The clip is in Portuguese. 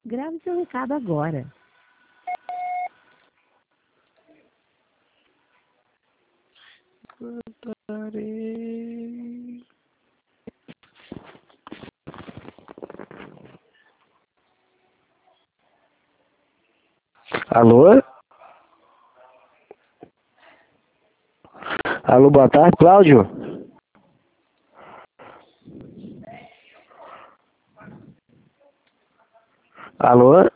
Grave seu recado agora. Cantarei. Alô? Alô, boa tarde, Cláudio? Alô?